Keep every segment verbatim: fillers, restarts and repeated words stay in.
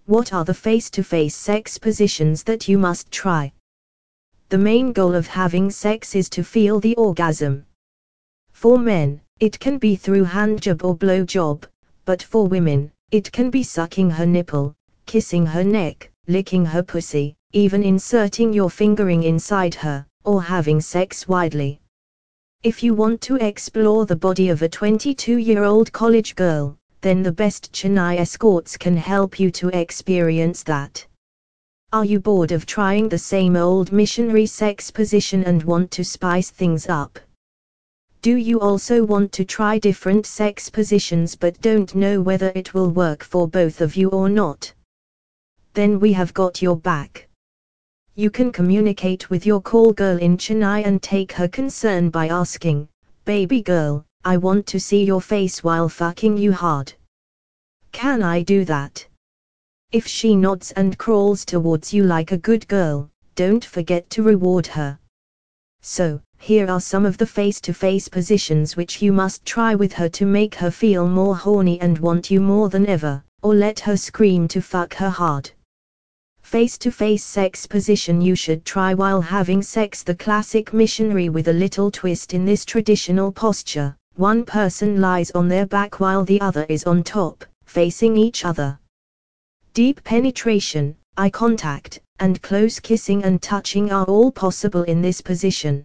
What are the face-to-face sex positions that you must try? The main goal of having sex is to feel the orgasm. For men, it can be through handjob or blowjob, but for women, it can be sucking her nipple, kissing her neck, licking her pussy, even inserting your fingering inside her, or having sex widely. If you want to explore the body of a twenty-two-year-old college girl, then the best Chennai escorts can help you to experience that. Are you bored of trying the same old missionary sex position and want to spice things up? Do you also want to try different sex positions but don't know whether it will work for both of you or not? Then we have got your back. You can communicate with your call girl in Chennai and take her concern by asking, "Baby girl, I want to see your face while fucking you hard. Can I do that?" If she nods and crawls towards you like a good girl, don't forget to reward her. So, here are some of the face-to-face positions which you must try with her to make her feel more horny and want you more than ever, or let her scream to fuck her hard. Face-to-face sex position you should try while having sex. The classic missionary with a little twist. In this traditional posture, one person lies on their back while the other is on top, facing each other. Deep penetration, eye contact, and close kissing and touching are all possible in this position.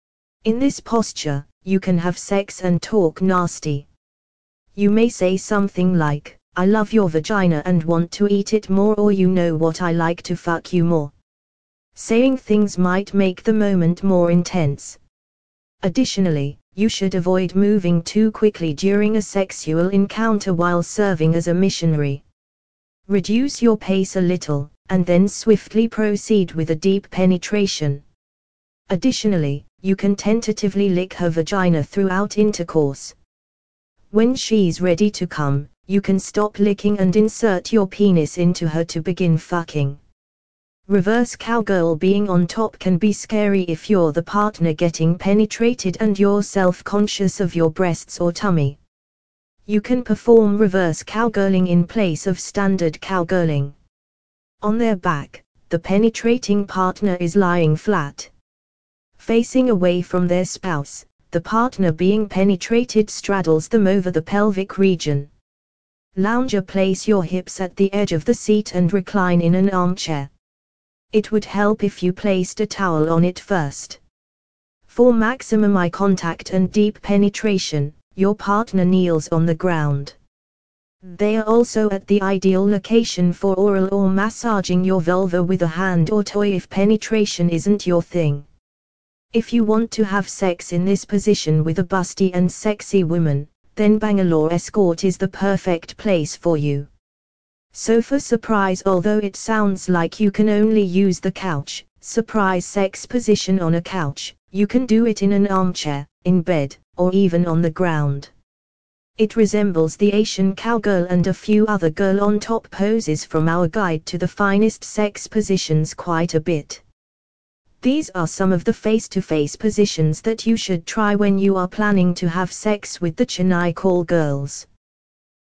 In this posture, you can have sex and talk nasty. You may say something like, "I love your vagina and want to eat it more," or "You know what, I like to fuck you more." Saying things might make the moment more intense. Additionally, you should avoid moving too quickly during a sexual encounter while serving as a missionary. Reduce your pace a little, and then swiftly proceed with a deep penetration. Additionally, you can tentatively lick her vagina throughout intercourse. When she's ready to come, you can stop licking and insert your penis into her to begin fucking. Reverse cowgirl. Being on top can be scary if you're the partner getting penetrated and you're self-conscious of your breasts or tummy. You can perform reverse cowgirling in place of standard cowgirling. On their back, the penetrating partner is lying flat, facing away from their spouse. The partner being penetrated straddles them over the pelvic region. Lounger. Place your hips at the edge of the seat and recline in an armchair. It would help if you placed a towel on it first. For maximum eye contact and deep penetration, your partner kneels on the ground. They are also at the ideal location for oral or massaging your vulva with a hand or toy if penetration isn't your thing. If you want to have sex in this position with a busty and sexy woman, then Bangalore Escort is the perfect place for you. Sofa surprise. Although it sounds like you can only use the couch, surprise sex position on a couch, you can do it in an armchair, in bed, or even on the ground. It resembles the Asian cowgirl and a few other girl on top poses from our guide to the finest sex positions quite a bit. These are some of the face-to-face positions that you should try when you are planning to have sex with the Chennai call girls.